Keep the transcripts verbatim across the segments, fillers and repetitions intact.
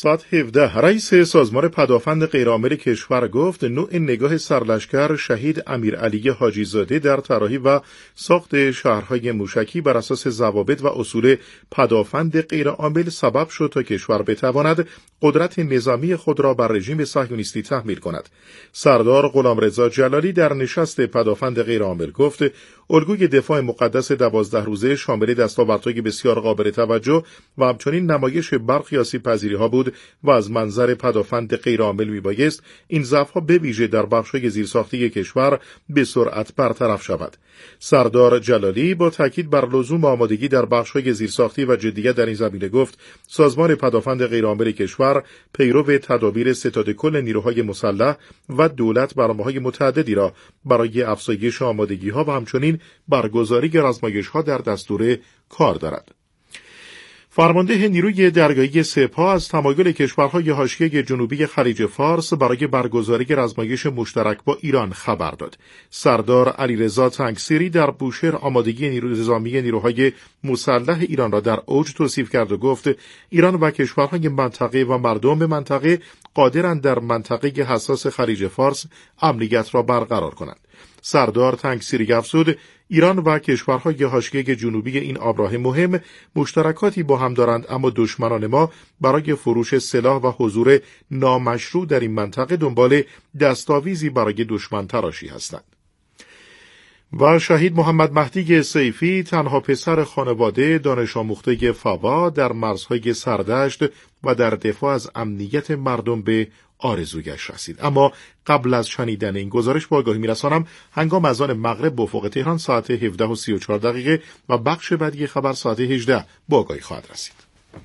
ساعت هفده رئیس سازمان پدافند غیرعامل کشور گفت نوع نگاه سرلشکر شهید امیرعلی حاجی زاده در طراحی و ساخت شهرهای موشکی بر اساس ضوابط و اصول پدافند غیرعامل سبب شد تا کشور بتواند قدرت نظامی خود را بر رژیم صهیونیستی تحمیل کند. سردار غلامرضا جلالی در نشست پدافند غیرعامل گفت الگوی دفاع مقدس دوازده روزه شامل دستاوردهای بسیار قابل توجه و همچنین نمایش برخی آسیب‌پذیری‌ها بود و از منظر پدافند غیرعامل میبایست این ضعف‌ها به ویژه در بخش‌های زیرساختی کشور به سرعت برطرف شود. سردار جلالی با تاکید بر لزوم آمادگی در بخش‌های زیرساختی و جدیت در این زمینه گفت سازمان پدافند غیرعامل کشور پیرو تدابیر ستاد کل نیروهای مسلح و دولت برنامه‌های متعددی را برای افزایش آمادگی‌ها و همچنین برگزاری آزمایش‌ها در دستور کار دارد. فرمانده نیروی دریایی سپاه از تمایل کشورهای حاشیه جنوبی خلیج فارس برای برگزاری آزمایش مشترک با ایران خبر داد. سردار علیرضا تنگسیری در بوشهر آمادگی نیروی نظامی نیروهای مسلح ایران را در اوج توصیف کرد و گفت ایران و کشورهای منطقه و مردم منطقه قادرند در منطقه حساس خلیج فارس امنیت را برقرار کنند. سردار تنگسیری افزود ایران و کشورهای حاشیه جنوبی این آبراه مهم مشترکاتی با هم دارند، اما دشمنان ما برای فروش سلاح و حضور نامشروع در این منطقه دنبال دستاویزی برای دشمن تراشی هستند. و شهید محمد مهدی سیفی تنها پسر خانواده دانش آموخته فاوا در مرزهای سردشت و در دفاع از امنیت مردم به آرزویش رسید. اما قبل از شنیدن این گزارش با آگاهی میرسانم هنگام اذان مغرب به افق تهران ساعت هفده و سی و چهار دقیقه و بخش بعدی خبر ساعت هجده با آگاهی خواهد رسید.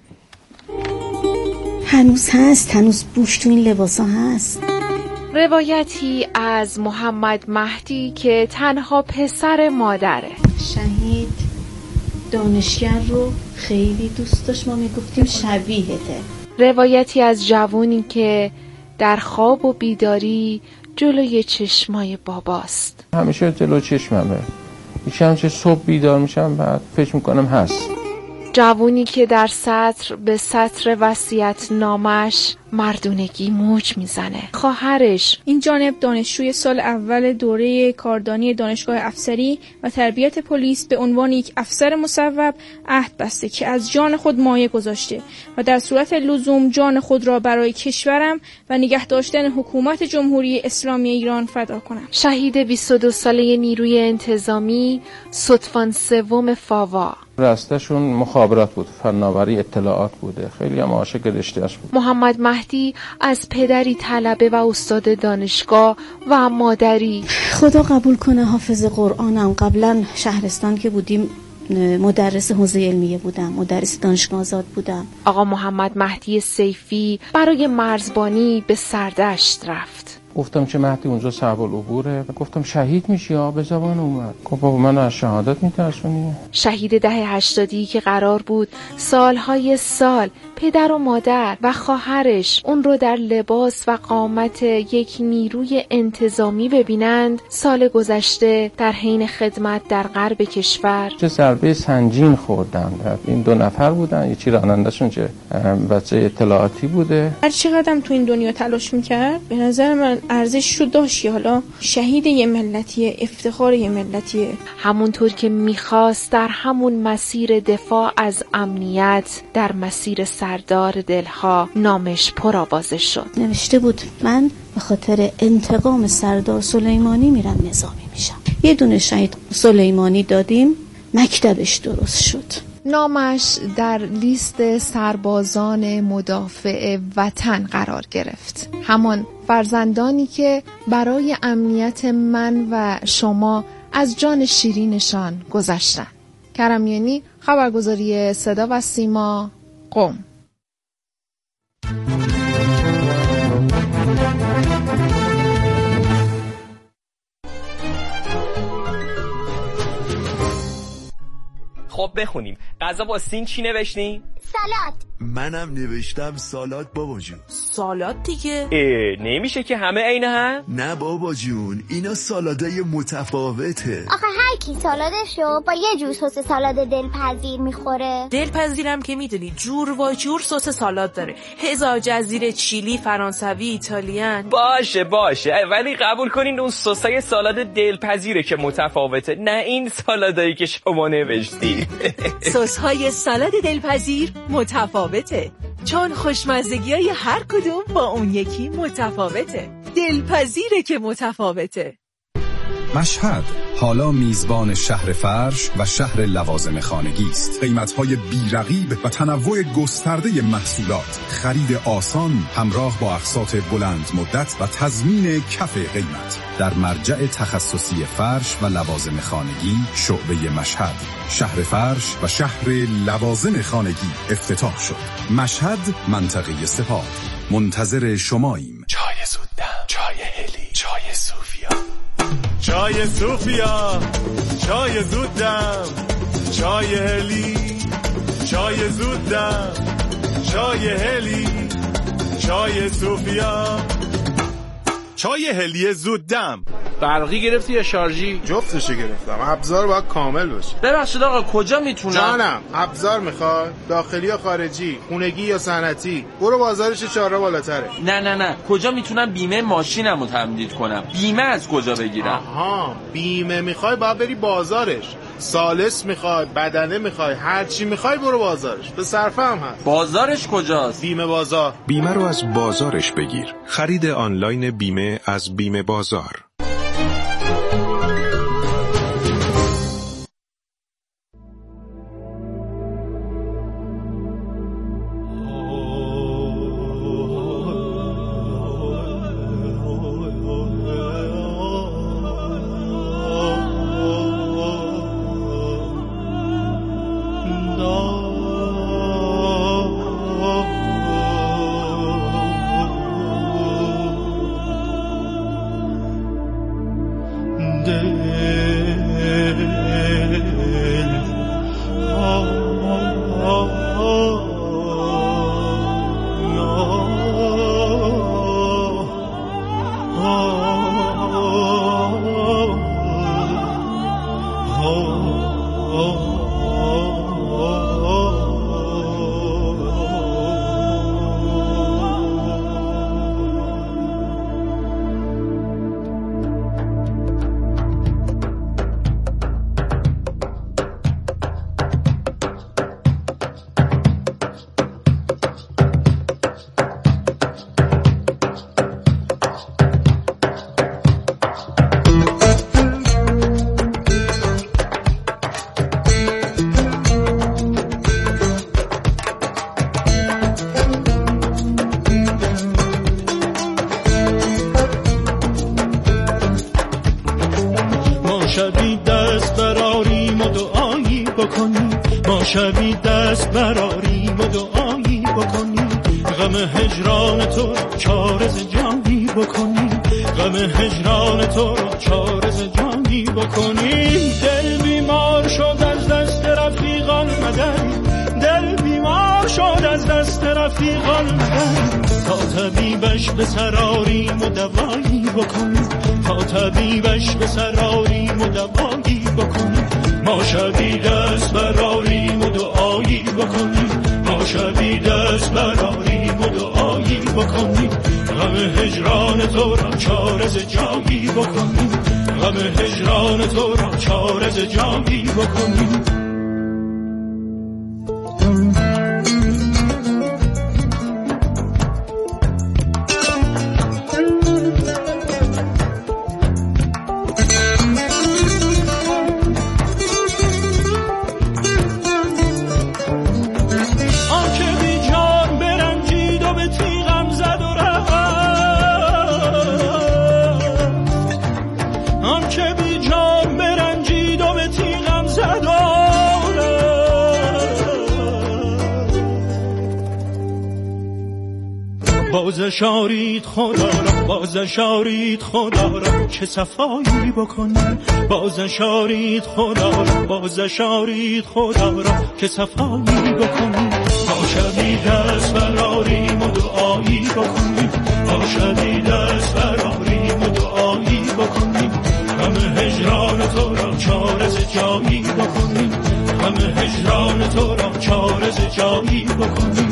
هنوز هست، هنوز بوش تو این لباسا هست. روایتی از محمد مهدی که تنها پسر مادره. شهید دانشگر رو خیلی دوست داشت، ما میگفتیم شبیهته. روایتی از جوونی که در خواب و بیداری جلوی چشمای باباست. همیشه جلو چشممه. میشم چه صبح بیدار میشم بعد فکر میکنم هست. جوونی که در سطر به سطر وصیت نامش مردونگی موج میزنه. خواهرش این جانب دانشجوی سال اول دوره کاردانی دانشگاه افسری و تربیت پلیس به عنوان یک افسر مصوب عهد بسته که از جان خود مایه گذاشته و در صورت لزوم جان خود را برای کشورم و نگه داشتن حکومت جمهوری اسلامی ایران فدا کنم. شهید بیست و دو ساله نیروی انتظامی ستوان سوم فاوا. راستشون مخابرات بود، فناوری اطلاعات بوده، خیلی هم عاشق رشته‌اش بود. محمد مهدی از پدری طلبه و استاد دانشگاه و مادری خدا قبول کنه حافظ قرآنم. قبلا شهرستان که بودیم مدرس حوزه علمیه بودم، مدرس دانشگاه آزاد بودم. آقا محمد مهدی سیفی برای مرزبانی به سردشت رفت. گفتم چه مهدی اونجا صعب العبوره و گفتم شهید میشی ها، به زبان اومد. گفت بابا من از شهادت میترسونی. شهید دهه هشتادی که قرار بود سالهای سال پدر و مادر و خواهرش اون رو در لباس و قامت یک نیروی انتظامی ببینند، سال گذشته در حین خدمت در غرب کشور چه ضربه سنگین خوردن. این دو نفر بودن، یکی راننده‌شون چه بچه اطلاعاتی بوده. هر چقدرم تو این دنیا تلاش میکرد به نظر من ارزش رو داشت. حالا شهید یه ملتیه، افتخار یه ملتیه. همونطور که میخواست در همون مسیر دفاع از امنیت در مسیر سردار دلها نامش پرآوازه شد. نوشته بود من به خاطر انتقام سردار سلیمانی میرم نظامی میشم. یه دونه شهید سلیمانی دادیم، مکتبش درست شد. نامش در لیست سربازان مدافع وطن قرار گرفت. همان فرزندانی که برای امنیت من و شما از جان شیرینشان گذشتن. کرمیانی، خبرگزاری صدا و سیما، قم. خب بخونیم. غذا با سین چی نوشتیم؟ سالاد. منم نوشتم سالاد بابا جون. سالاد دیگه؟ اه نمیشه که همه عین هم؟ نه بابا جون، اینا سالادای متفاوته. آخه هر یکی سالادشو با یه جور سس سالاد دلپذیر میخوره. دلپذیرم که میدونی جور و جور سس سالاد داره، هزار جزیره، چیلی، فرانسوی، ایتالیان. باشه باشه ولی قبول کنین اون سسای سالاد دلپذیره که متفاوته، نه این سالادایی که شما نوشتی. سس‌های سالاد دلپذیر متفاوته، چون خوشمزگی‌های هر کدوم با اون یکی متفاوته. دلپذیره که متفاوته. مشهد حالا میزبان شهر فرش و شهر لوازم خانگی است. قیمت‌های بی‌رقیب و تنوع گسترده محصولات، خرید آسان همراه با اقساط بلند مدت و تضمین کف قیمت در مرجع تخصصی فرش و لوازم خانگی شعبه مشهد. شهر فرش و شهر لوازم خانگی افتتاح شد. مشهد، منطقه سپاه. منتظر شماییم. چای زودم، چای هلی، چای صوفیا. چای صوفیا، چای زودم، چای هلی، چای زودم، چای هلی، چای صوفیا. چای هلی زودم. برقی گرفتی یا شارژی؟ جفتشو گرفتم. ابزار باید کامل باشه. ببخشید آقا کجا میتونم؟ جانم، ابزار میخواد؟ داخلی یا خارجی؟ خونگی یا صنعتی؟ برو بازارش چهارراه بالاتره. نه نه نه، کجا میتونم بیمه ماشینمو تمدید کنم؟ بیمه از کجا بگیرم؟ آها، بیمه میخوای باید بری بازارش. سالس میخوای، بدنه میخوای، هر چی میخوای برو بازارش. به صرفه هم هست. بازارش کجاست؟ بیمه بازار. بیمه رو از بازارش بگیر. خرید آنلاین بیمه از بیمه بازار. شبی دست براریم و دعایی بکنیم، غم هجران تو چارز جانی بکنیم، غم هجران تو چارز جانی بکنیم. دل بیمار شد از دست رفیقان مدن، دل بیمار شد از دست رفیقان مدن، تا طبیبش به سراریم و دوایی بکنیم، تا طبیبش به سراریم و دوایی بکنیم. ما شبی دست براریم و دعایی بکنیم، ما شبی دست براریم و دعایی بکنیم، غم هجران تو را چارز جایی بکنیم، غم هجران تو را چارز جایی بکنیم. باز شارید خدا را، باز شارید خدا را که صفایی بکنیم، باز شارید خدا را، باز شارید خدا را که صفایی بکنیم. ما شبی دست براریم و دعایی بکنیم، ما شبی دست براریم و دعایی بکنیم، غم هجر هجران تو را چاره ز جایی بکنیم، غم هجران تو را چاره ز جایی بکنیم.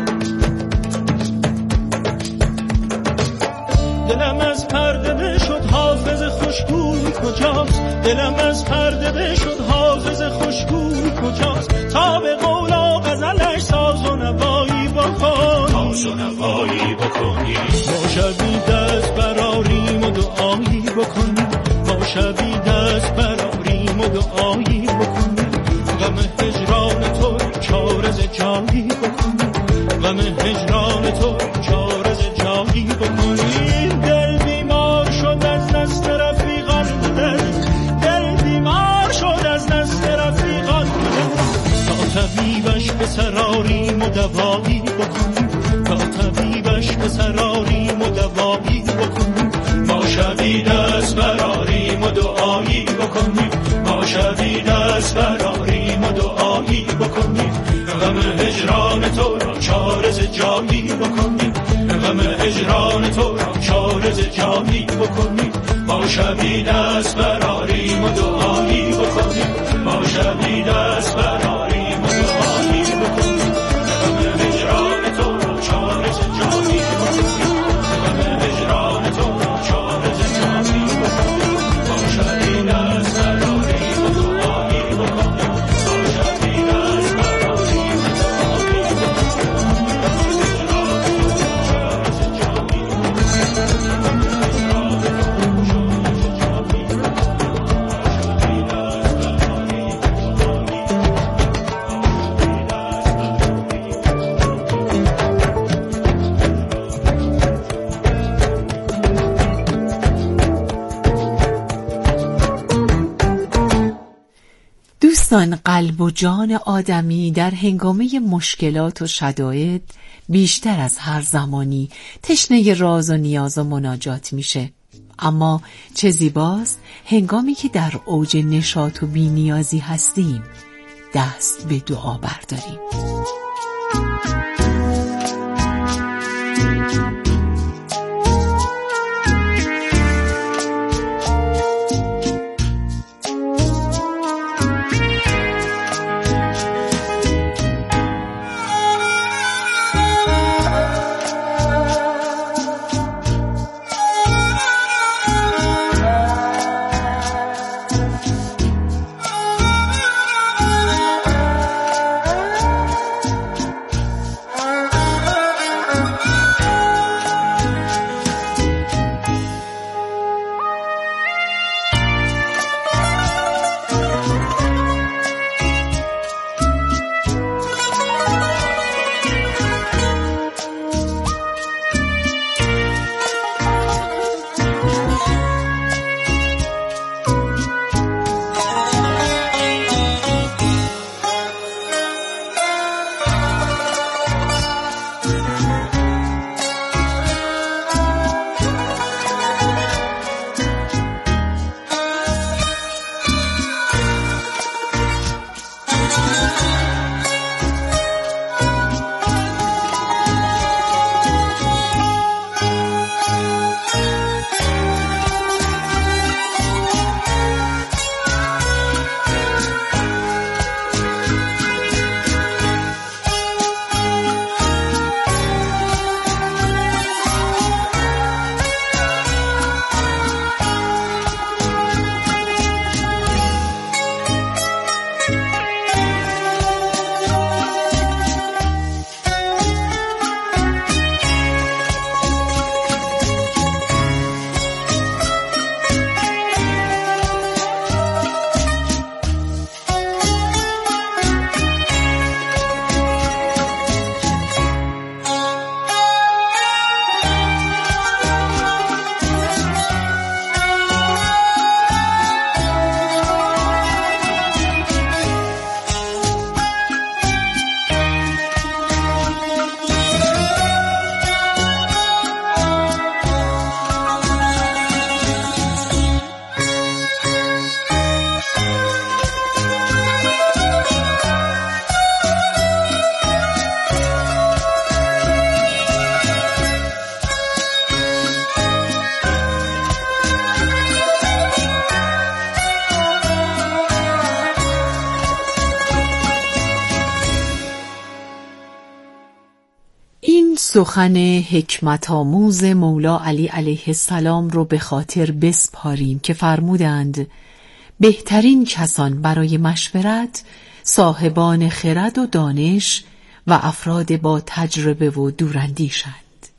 دلم از پرده بشد حافظ خوشگوی کجاست، دلم از پرده بشد حافظ خوشگوی کجاست، تا به قول و غزلش ساز و نوایی بکنی، ساز و نوایی بکنی. ما شبی دست براریم و دعایی بکنیم، ما شبی دست براریم و دعایی بکنیم. غم هجران تو چاره ز جایی بکنیم، غم هجران تو چاره ز جایی بکنیم. طبیبش به سراریم و دوایی بکنیم، تا طبیبش به سراریم و دوایی بکنیم. ما شبی دست براریم و دعایی بکنیم، ما شبی دست براریم و دعایی بکنیم. غم هجران تو را چاره ز جایی بکنیم، غم هجران تو را چاره ز جایی بکنیم. ما شبی دست براریم و دعایی بکنیم، ما شبی دست براریم دوستان، قلب و جان آدمی در هنگامه مشکلات و شدائد بیشتر از هر زمانی تشنه راز و نیاز و مناجات میشه. اما چه زیباست هنگامی که در اوج نشاط و بی‌نیازی هستیم دست به دعا برداریم. سخن حکمت آموز مولا علی علیه السلام رو به خاطر بسپاریم که فرمودند بهترین کسان برای مشورت صاحبان خرد و دانش و افراد با تجربه و دوراندیشند.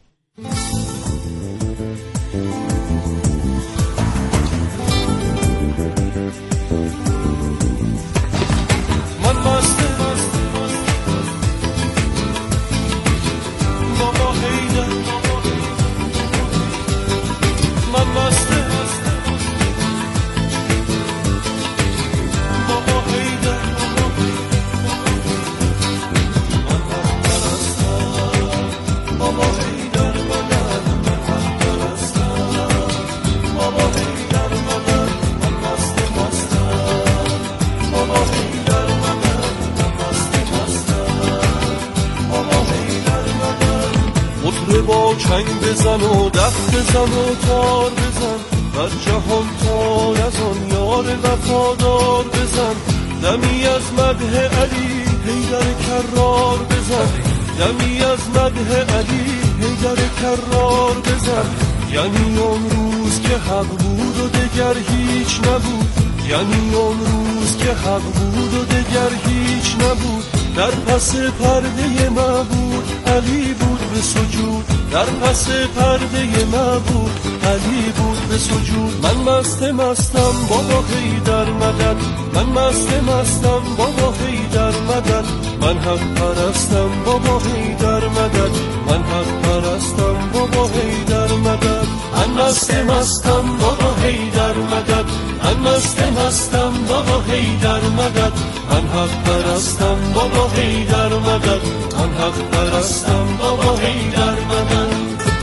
با چنگ بزن و دف بزن و تار بزن، بر جهان تار از آن یار وفادار بزن. دمی از مدح علی حیدر کرار بزن، دمی از مدح علی حیدر کرار بزن. یعنی اون روز که حق بود و دگر هیچ نبود، یعنی اون روز که حق بود و دگر هیچ نبود. در پس پرده معبود علی بود به سجود، در پس پرده معبود علی بود به سجود. من مست مستم بابا حیدر مدد، من مست مستم بابا حیدر مدد. من حق پرستم بابا حیدر مدد، من حق پرستم بابا حیدر مدد. من مست مستم بابا حیدر مدد، من مست مستم بابا حیدر مدد. من حق پرستم بابا حیدر مدد، من حق پرستم بابا حیدر مدد.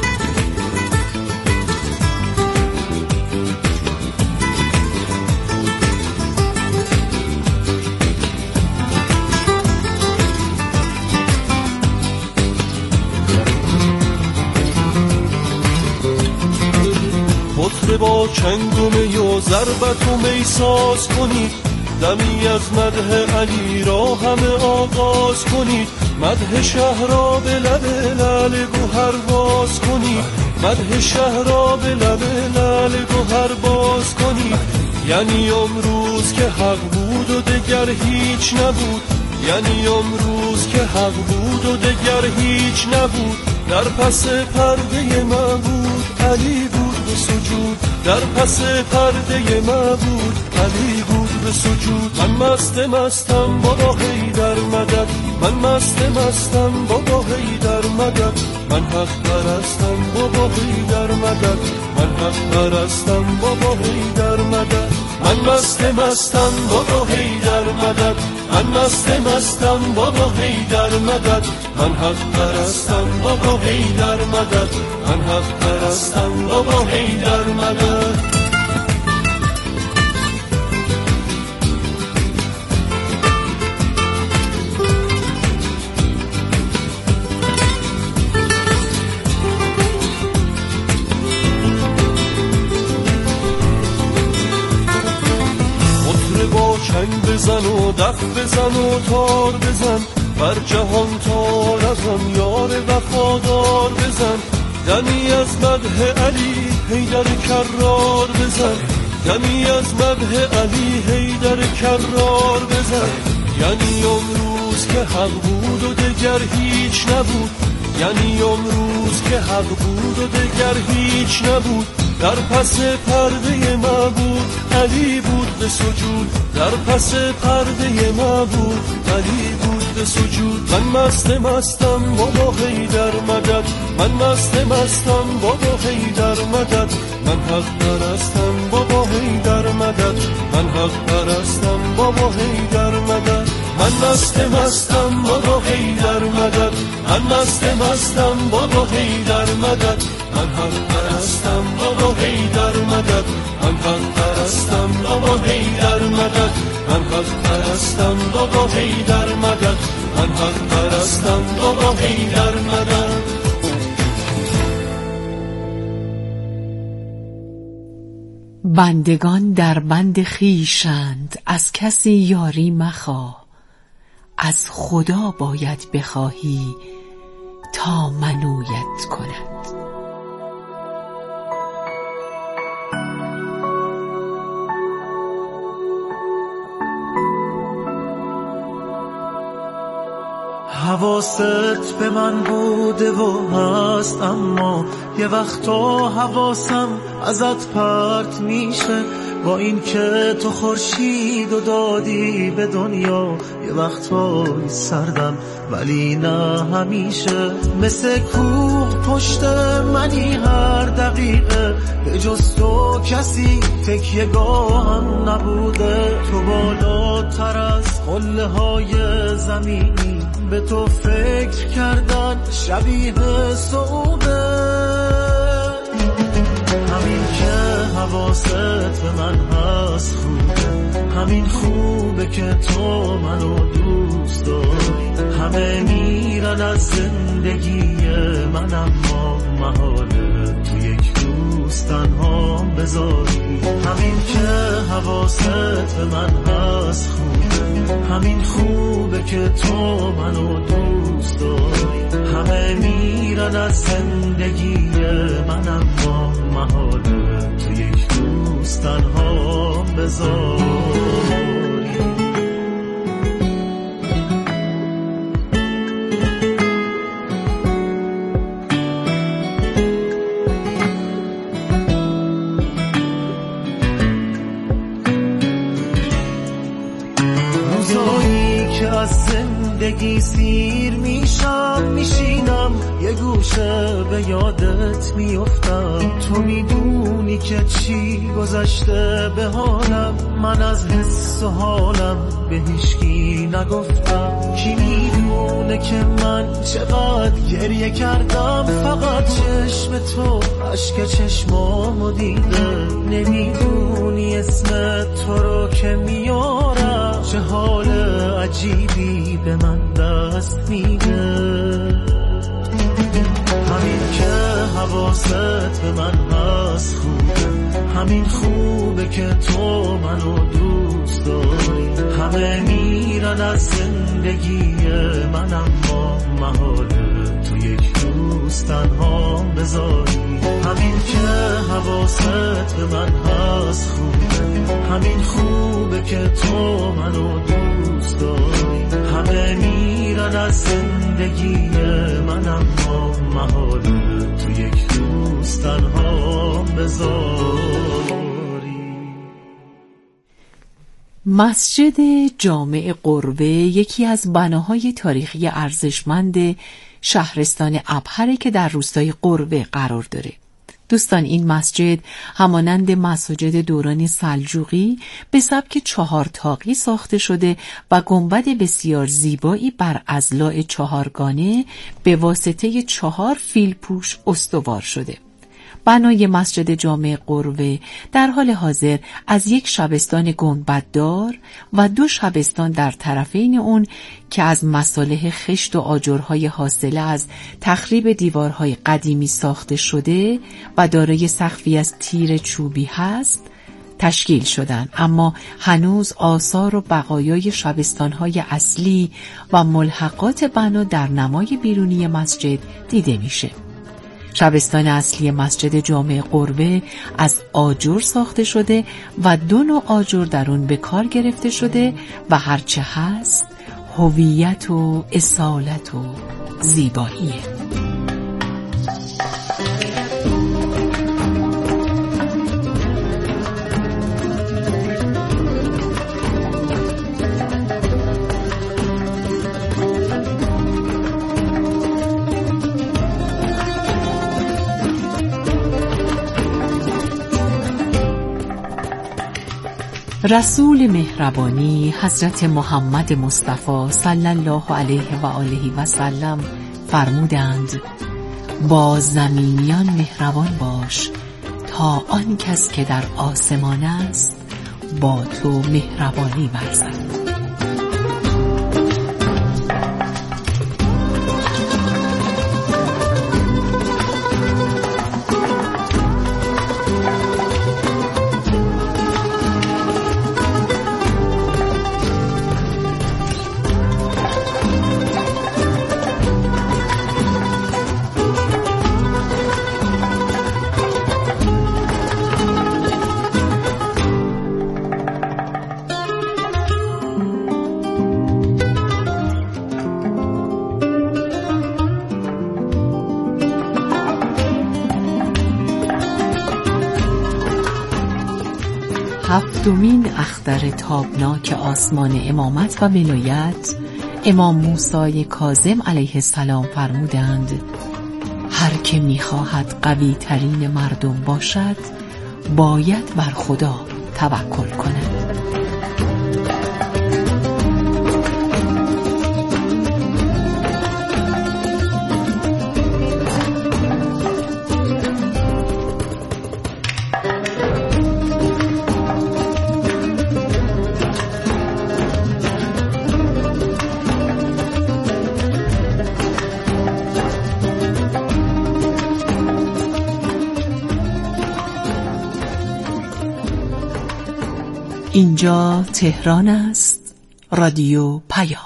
بطر با چنگ و می و ضربت و می ساز کنید، دمی از مدح علی را همه آغاز کنید. مدح شهر را به لب لعل گوهر باز کنید، مدح شهر را به لب لعل گوهر باز کنید. یعنی امروز که حق بود و دگر هیچ نبود، یعنی امروز که حق بود و دگر هیچ نبود. در پس پرده معبود علی بود به سجود، در پس پرده معبود علی بود به سجود. من مست مستم بابا حیدر مدد، من مست مستم بابا حیدر مدد. من حق پرستم بابا حیدر مدد، من حق پرستم بابا حیدر مدد. من مست مستم بابا حیدر مدد، من مست مستم بابا حیدر مدد. من حق پرستم بابا حیدر مدد، من حق پرستم بابا حیدر مدد. چنگ بزن و دف بزن و تار بزن، بر جهان تار از آن یار وفادار بزن. دمی از مدح علی حیدر کرار بزن، دمی از مدح علی حیدر کرار بزن. یعنی امروز که حق بود و دگر هیچ نبود، یعنی امروز که حق بود و دگر هیچ نبود. در پس پرده معبود علی بود به سجود، در پس پرده معبود علی بود به سجود. من مست مستم بابا حیدر مدد، من مست مستم بابا حیدر مدد. من حق پرستم بابا حیدر مدد، من حق پرستم بابا حیدر مدد. من مست مستم بابا حیدر مدد، من مست مستم بابا حیدر مدد. من حق پرستم بابا حیدر مدد، من حق پرستم بابا حیدر مدد. من حق پرستم بابا حیدر مدد، من حق پرستم بابا حیدر مدد. بندگان در بند خویشند، از کسی یاری مخواه. از خدا باید بخواهی تا منویت کند. حواست به من بوده و هست، اما یه وقتا حواسم ازت پرت میشه. با این که تو خورشید و دادی به دنیا، یه وقتای سردم ولی نه همیشه. مثل کوه پشت منی هر دقیقه، به جز تو کسی تکیه گاهم نبوده. تو بالاتر از قله های زمینی، به تو فکر کردن شبیه سعوده. همین که حواست به من هست خوبه، همین خوبه که تو منو دوست داری. همه میرن از زندگی من، اما محاله تو یک روز تنها بذاری. همین که حواست به من هست خوبه، همین خوبه که تو منو دوست داری. همه میرن از زندگی من، اما محاله تو یک روز تنها بذاری. زندگی سیر میشم، میشینم یه گوشه به یادت میافتم. تو میدونی که چی گذشته به حالم، من از حس و حالم به هیچکی نگفتم. کی میدونه که من چقدر گریه کردم، فقط چشم تو اشک چشمامو دیده. نمیدونی اسم تو رو که میارم، چه حال عجیبی به من دست میده. همین که حواست به من هست خوبه، همین خوبه که تو منو دوست داری. همه میرن از زندگی من، اما محاله تو یک روز تنها بذاری. همین که حواست به من هست خوبه، همین خوبه که تو منو دوست داری. همه میرن از زندگی من، اما محاله تو یک روز تنها بذاری. مسجد جامع قربه یکی از بناهای تاریخی ارزشمند شهرستان ابهره که در روستای قربه قرار داره. دوستان، این مسجد همانند مساجد دوران سلجوقی به سبک چهار طاقی ساخته شده و گنبد بسیار زیبایی بر اضلاع چهارگانه به واسطه چهار فیلپوش استوار شده. بنای مسجد جامع قربه در حال حاضر از یک شبستان گنبددار و دو شبستان در طرفین اون که از مصالح خشت و آجرهای حاصله از تخریب دیوارهای قدیمی ساخته شده و دارای سقفی از تیر چوبی هست تشکیل شدن، اما هنوز آثار و بقایای شبستانهای اصلی و ملحقات بنا در نمای بیرونی مسجد دیده میشه. شبستان اصلی مسجد جامع قربه از آجر ساخته شده و دو نوع آجر در اون به کار گرفته شده و هرچه هست هویت و اصالت و زیباییه. رسول مهربانی حضرت محمد مصطفی صلی الله علیه و آله و سلم فرمودند: با زمینیان مهربان باش تا آن کس که در آسمان است با تو مهربانی ورزد. هفتمین اختر تابناک آسمان امامت و ولایت، امام موسی کاظم علیه السلام فرمودند: هر که می‌خواهد قوی ترین مردم باشد باید بر خدا توکل کند. اینجا تهران است. رادیو پیام.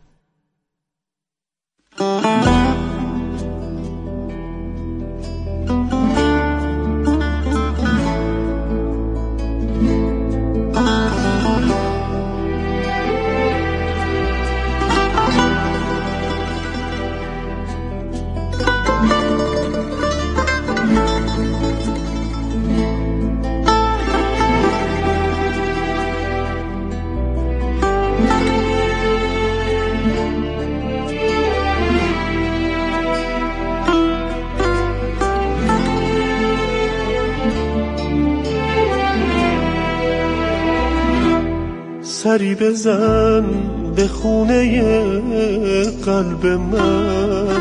سری بزن به خونه قلب من،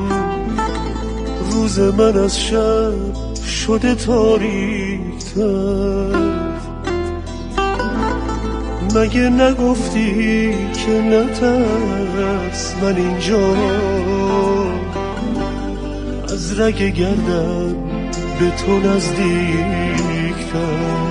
روز من از شب شده تاریک‌تر. مگه نگفتی که نترس، من اینجا از رگ گردم به تو نزدیک‌تر.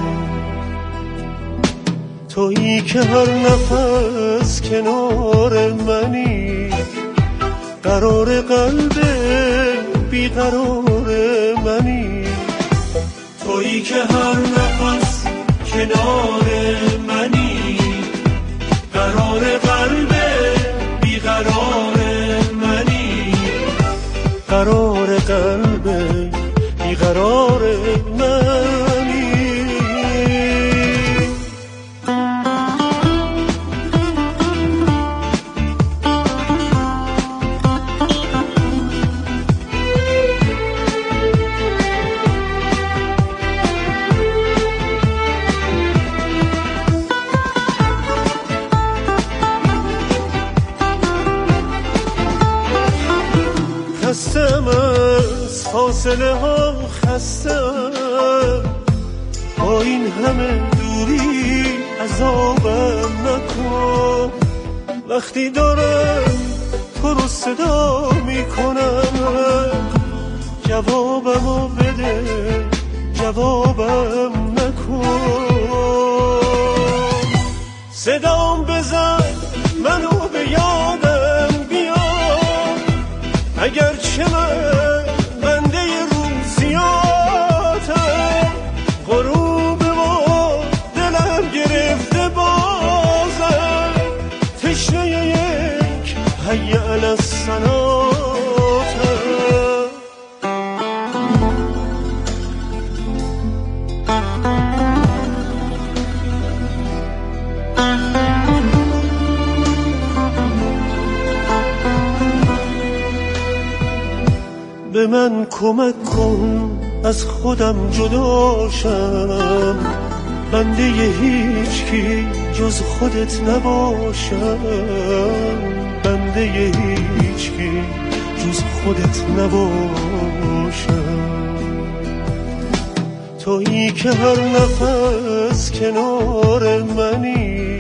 تویی که هر نفس کنار منی، قرار قلب بیقرار منی. تویی که هر نفس کنار منی، قرار قلب بیقرار منی. قرار قلب بیقرار منی. خستم از فاصله ها، خستم با این همه دوری، عذابم نکن. وقتی دارم تو رو صدا میکنم، جوابمو بده، جوابم نکن. صدام بزن منو به یادم بیار، اگرچه من بنده روزیاتم. غروب و دلم گرفته بازم، تشنه یک حی علی الصلاتم. به من کمک کن از خودم جداشم، بنده هیچ کی جز خودت نباشم. بنده هیچ کی جز خودت نباشم. تویی که هر نفس کنار منی،